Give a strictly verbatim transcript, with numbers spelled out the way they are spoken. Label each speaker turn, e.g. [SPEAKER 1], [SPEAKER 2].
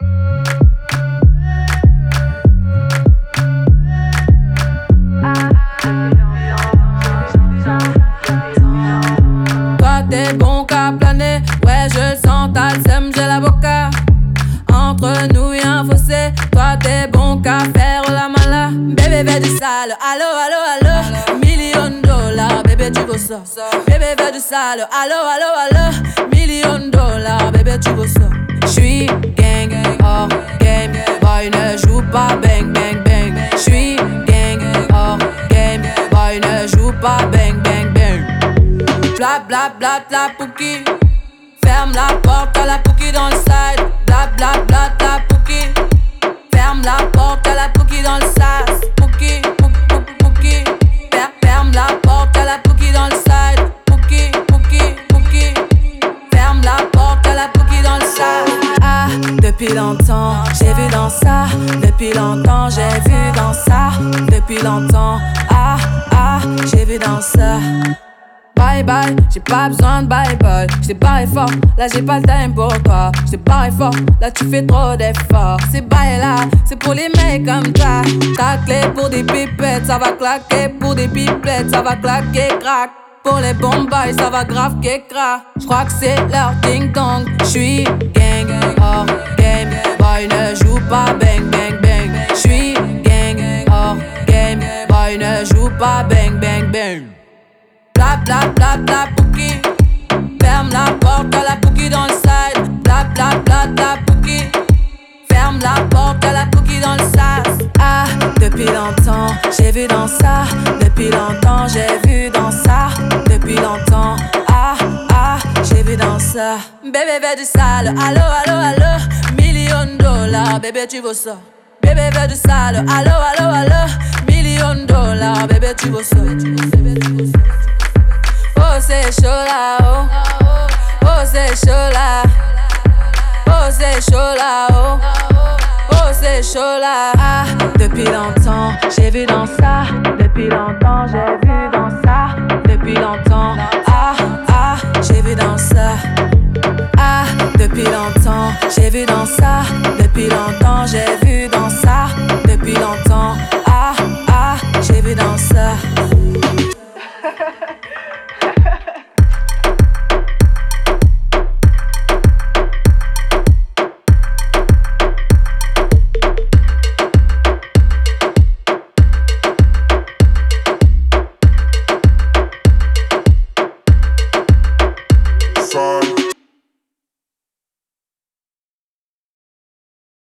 [SPEAKER 1] Toi t'es bon qu'à planer, ouais je le sens, t'as le seum, j'ai l'avocat. Entre nous y'a un fossé, toi t'es bon qu'à faire la mala. Bébé veut du sale, allo allo allo, million de dollars, bébé tu veux ça. Bébé veut du sale, allo allo allo, million de dollars, bébé tu veux ça. J'suis gang, hors game, boy ne joue pas bang bang bang. J'suis gang, hors game, boy ne joue pas bang bang bang. Bla bla bla bla pouki, ferme la porte à la pouki dans le side. Bla bla bla bla pouki, ferme la porte à la pouki dans le sas. Pouki, pouki, pouki, ferme la porte à la pouki dans le side. Pouki, pouki, pouki, ferme la porte à la pouki dans le sas. Ah, depuis longtemps, j'ai vu dans ça. Depuis longtemps, j'ai vu dans ça. Depuis longtemps, ah, ah, j'ai vu dans ça. Bye bye, j'ai pas besoin de bye bye. J't'ai barré fort, là j'ai pas le time pour toi. J't'ai barré fort, là tu fais trop d'efforts. C'est bye là, c'est pour les mecs comme toi. Ta clé pour des pipettes, ça va claquer. Pour des pipettes, ça va claquer, crack. Pour les bombes, ça va grave qu'écra. J'crois que c'est leur ding dong. J'suis gang, hors game, boy ne joue pas bang bang bang. J'suis gang, hors game, boy ne joue pas bang bang bang. Bla bla bla bla pouki, ferme la porte à la pouki dans le side. Bla bla bla bla pouki, ferme la porte à la pouki dans le sas. Ah, depuis longtemps, j'ai vu dans ça. Depuis longtemps, j'ai vu dans ça. Depuis longtemps, ah, ah, j'ai vu dans ça. Bébé veut du sale, allo, allo, allo, million de dollars, bébé tu veux ça. Bébé veut du sale, allo, allo, allo, million de dollars, bébé tu veux ça. Oh c'est chaud là, oh, oh c'est chaud là, oh c'est chaud là, oh, oh c'est chaud là. Ah, depuis longtemps, j'ai vu dans ça. Depuis longtemps, j'ai vu dans ça. Depuis longtemps, ah, ah, j'ai vu dans ça. Ah, depuis longtemps, j'ai vu dans ça. Depuis longtemps, j'ai vu dans ça. Depuis longtemps, ah, ah, j'ai vu dans ça.